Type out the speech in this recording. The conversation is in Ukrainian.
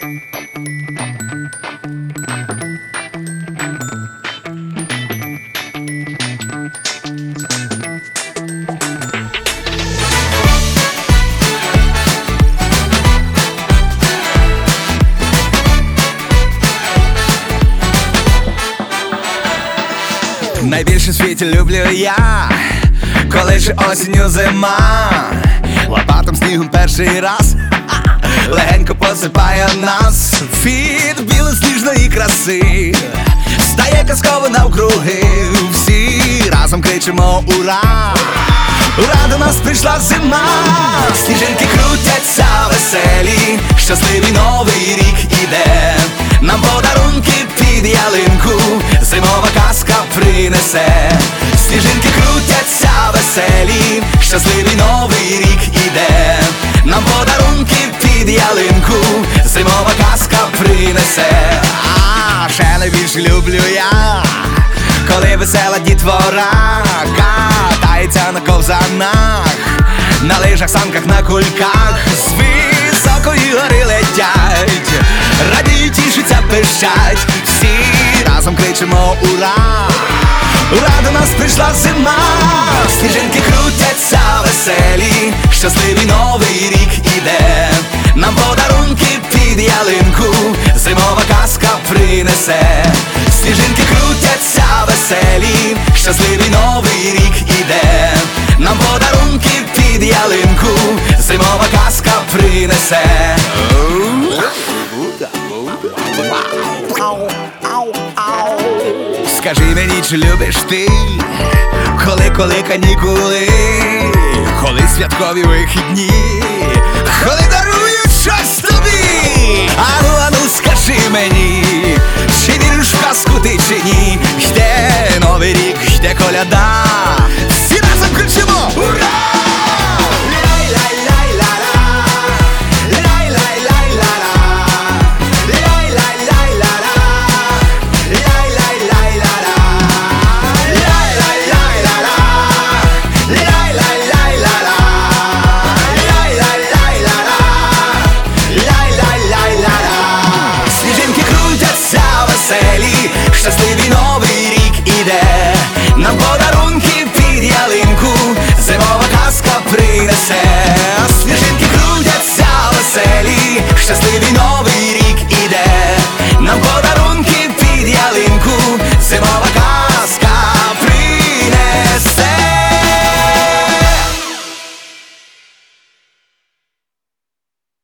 Найбільше в світі люблю я, коли ж осінню зима, лопатом снігом перший раз легенько посипає нас. Від білосніжної краси стає казково навкруги. Всі разом кричимо ура! Ура, до нас прийшла зима. Сніжинки крутяться веселі, щасливий новий рік іде. Нам подарунки під ялинку зимова казка принесе. Сніжинки крутяться веселі, щасливий новий рік іде. Нам подарунки під ялинку зимова казка принесе. А ще найбільше люблю я, коли весела дітвора катається на ковзанах, на лижах, санках, на кульках, з високої гори летять, радіють, тішаться, пищать. Всі разом кричимо ура! Ура, до нас прийшла зима. Сніжинки крутяться веселі, щасливий новий рік іде. Нам подарунки під ялинку зимова казка принесе. Сніжинки крутяться веселі, щасливий новий рік іде. Нам подарунки під ялинку зимова казка принесе. Скажи мені, чи любиш ти, коли канікули, коли святкові вихідні, коли дарують щось тобі? Ану, скажи мені, чи віриш в казку ти, чи ні? Йде новий рік, йде коляда, всі разом кричимо ура! Щасливий новий рік іде. Нам подарунки під ялинку зимова казка принесе. Сніжинки крутяться веселі, щасливий новий